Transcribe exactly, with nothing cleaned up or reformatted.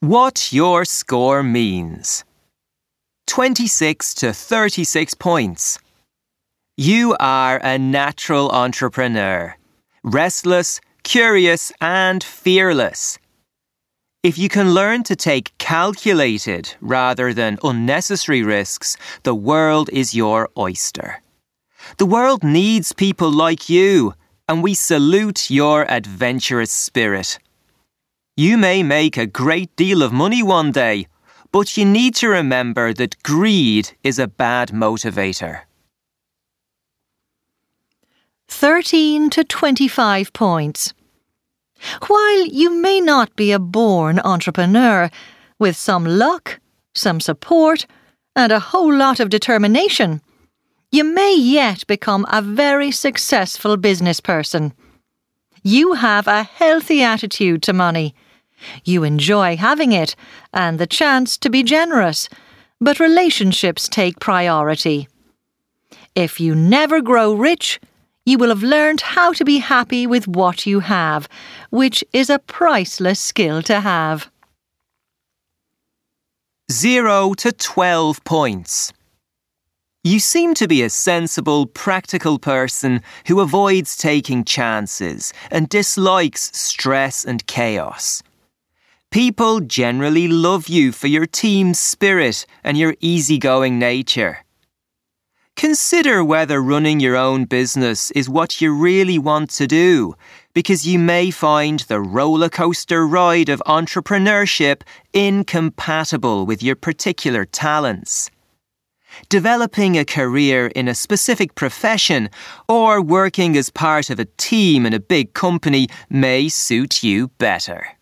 What your score means. twenty-six to thirty-six points. You are a natural entrepreneur. Restless, curious, and fearless. If you can learn to take calculated rather than unnecessary risks, the world is your oyster. The world needs people like you, and we salute your adventurous spirit. You may make a great deal of money one day, but you need to remember that greed is a bad motivator. thirteen to twenty-five points. While you may not be a born entrepreneur, with some luck, some support, and a whole lot of determination, you may yet become a very successful business person. You have a healthy attitude to money. You enjoy having it and the chance to be generous, but relationships take priority. If you never grow rich, you will have learned how to be happy with what you have, which is a priceless skill to have. Zero to twelve points. You seem to be a sensible, practical person who avoids taking chances and dislikes stress and chaos. People generally love you for your team spirit and your easygoing nature. Consider whether running your own business is what you really want to do, because you may find the roller coaster ride of entrepreneurship incompatible with your particular talents. Developing a career in a specific profession or working as part of a team in a big company may suit you better.